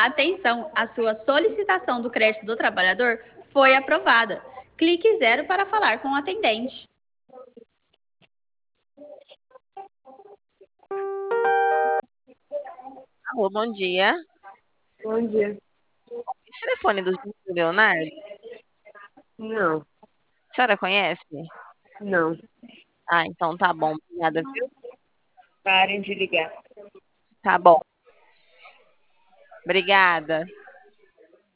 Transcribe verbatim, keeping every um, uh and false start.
Atenção, a sua solicitação do crédito do trabalhador foi aprovada. Clique zero para falar com o atendente. Alô, bom dia. Bom dia. Esse telefone do Leonardo, Não, a senhora conhece? não. Ah, então tá bom. Obrigada, viu? Parem de ligar. Tá bom. Obrigada.